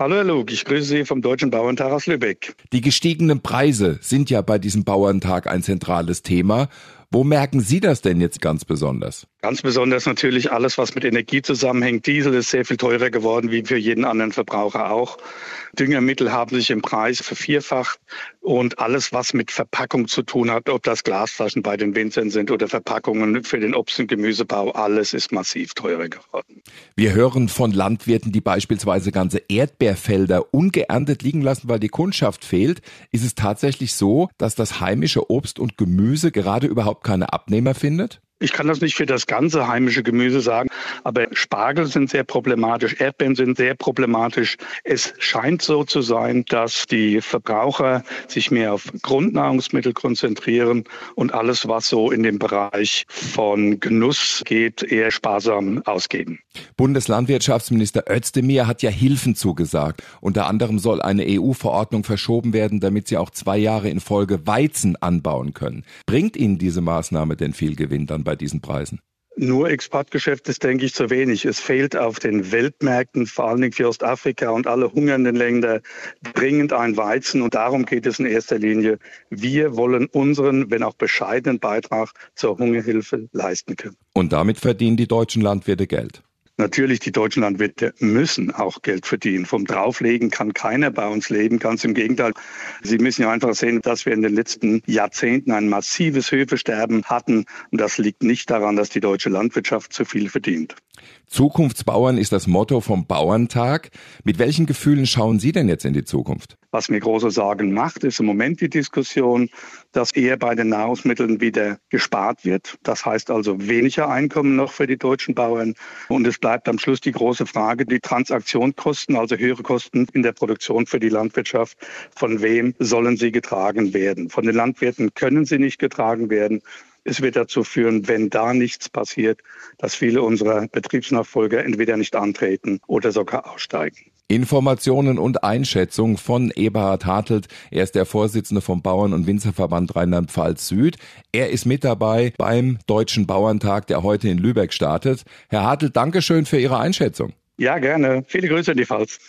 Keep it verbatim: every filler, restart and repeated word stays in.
Hallo Herr Lug, ich grüße Sie vom Deutschen Bauerntag aus Lübeck. Die gestiegenen Preise sind ja bei diesem Bauerntag ein zentrales Thema. Wo merken Sie das denn jetzt ganz besonders? Ganz besonders natürlich alles, was mit Energie zusammenhängt. Diesel ist sehr viel teurer geworden, wie für jeden anderen Verbraucher auch. Düngermittel haben sich im Preis vervierfacht und alles, was mit Verpackung zu tun hat, ob das Glasflaschen bei den Winzern sind oder Verpackungen für den Obst- und Gemüsebau, alles ist massiv teurer geworden. Wir hören von Landwirten, die beispielsweise ganze Erdbeerfelder ungeerntet liegen lassen, weil die Kundschaft fehlt. Ist es tatsächlich so, dass das heimische Obst und Gemüse gerade überhaupt keine Abnehmer findet? Ich kann das nicht für das ganze heimische Gemüse sagen, aber Spargel sind sehr problematisch, Erdbeeren sind sehr problematisch. Es scheint so zu sein, dass die Verbraucher sich mehr auf Grundnahrungsmittel konzentrieren und alles, was so in den Bereich von Genuss geht, eher sparsam ausgeben. Bundeslandwirtschaftsminister Özdemir hat ja Hilfen zugesagt. Unter anderem soll eine E U-Verordnung verschoben werden, damit sie auch zwei Jahre in Folge Weizen anbauen können. Bringt Ihnen diese Maßnahme denn viel Gewinn dann bei diesen Preisen? Nur Exportgeschäft ist, denke ich, zu wenig. Es fehlt auf den Weltmärkten, vor allen Dingen für Ostafrika und alle hungernden Länder, dringend ein Weizen. Und darum geht es in erster Linie. Wir wollen unseren, wenn auch bescheidenen Beitrag zur Hungerhilfe leisten können. Und damit verdienen die deutschen Landwirte Geld. Natürlich, die deutschen Landwirte müssen auch Geld verdienen. Vom Drauflegen kann keiner bei uns leben, ganz im Gegenteil. Sie müssen ja einfach sehen, dass wir in den letzten Jahrzehnten ein massives Höfesterben hatten. Und das liegt nicht daran, dass die deutsche Landwirtschaft zu viel verdient. Zukunftsbauern ist das Motto vom Bauerntag. Mit welchen Gefühlen schauen Sie denn jetzt in die Zukunft? Was mir große Sorgen macht, ist im Moment die Diskussion, dass eher bei den Nahrungsmitteln wieder gespart wird. Das heißt also weniger Einkommen noch für die deutschen Bauern. Und es bleibt am Schluss die große Frage, die Transaktionskosten, also höhere Kosten in der Produktion für die Landwirtschaft. Von wem sollen sie getragen werden? Von den Landwirten können sie nicht getragen werden. Es wird dazu führen, wenn da nichts passiert, dass viele unserer Betriebsnachfolger entweder nicht antreten oder sogar aussteigen. Informationen und Einschätzung von Eberhard Hartelt. Er ist der Vorsitzende vom Bauern- und Winzerverband Rheinland-Pfalz Süd. Er ist mit dabei beim Deutschen Bauerntag, der heute in Lübeck startet. Herr Hartelt, Dankeschön für Ihre Einschätzung. Ja, gerne. Viele Grüße in die Pfalz.